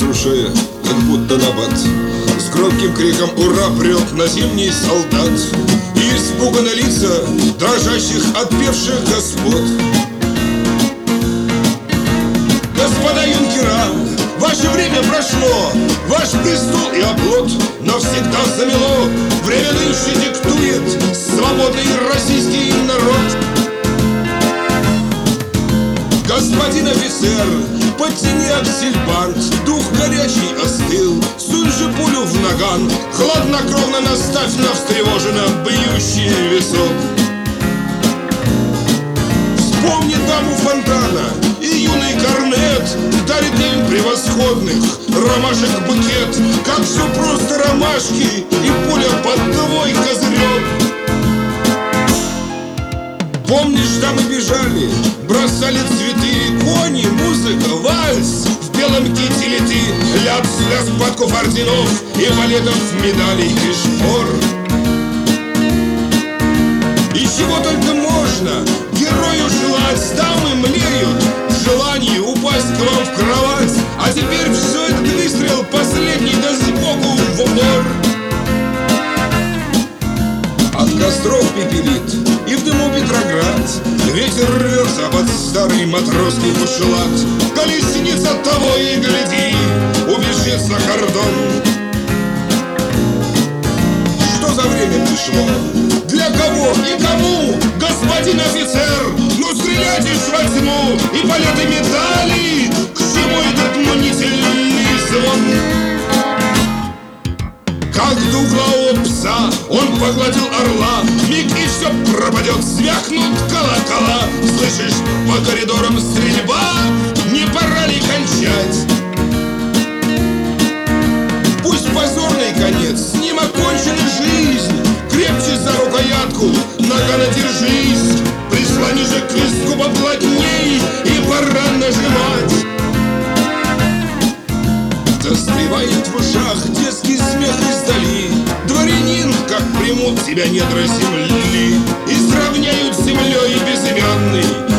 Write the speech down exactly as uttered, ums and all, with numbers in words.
разрушая, как будто набат. С громким криком «Ура!» прет на зимний солдат. И испуганно лица дрожащих отпевших господ. Господа юнкера, ваше время прошло, ваш престол и оплот навсегда замело. Время нынче диктует свободный российский народ. Господин офицер, подтяни аксельбант, дух горячий остыл, сунь же пулю в наган, хладнокровно наставь на встревоженно бьющий висок. Вспомни даму фонтана и юный корнет дарит им превосходных ромашек букет. Как все просто ромашки и пуля под твой козырек. Помнишь, там мы бежали, бросали цветы, кони, музыка, вальс, в белом кителе ты, ляд слез подков орденов и валетов медалей и шпор. И чего только можно герою желать, дамы млеют в желании упасть к вам в кровать. А теперь все этот выстрел последний, да сбоку в упор. От костров пепелит и в дыму Петроград, ветер рвется под старый матросский бушлат. Колесница того и гляди убежит за кордон. Что за время пришло? Для кого и кому, господин офицер? Ну стрелять уж возьму и полеты медали. К чему этот мнительный звон? Как дуглого пса он погладил орла, миг и все пропадет, звякнут колокола. Слышишь, по коридорам стрельба, не пора ли кончать? Пусть позорный конец, с ним окончена жизнь. Крепче за рукоятку, нагана держись. Прислони же к виску поплотней, и пора нажимать. Застревает в ушах детский смех издали. Дворянин, как примут тебя недра земли, и сравняют с землей безымянный